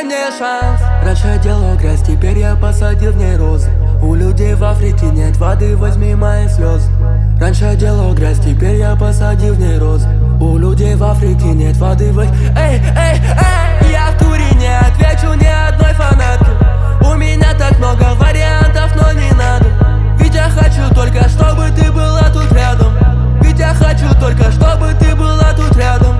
дай мне шанс. Раньше делал грязь, теперь я посадил в ней розы. У людей в Африке нет воды, возьми мои слезы. Раньше делал грязь, теперь я посадил в ней розы. У людей в Африке нет воды, эй, эй, эй. Я в туре не отвечу ни одной фанатке. У меня так много вариантов, но не надо. Ведь я хочу только, чтобы ты была тут рядом. Ведь я хочу только, чтобы ты была тут рядом.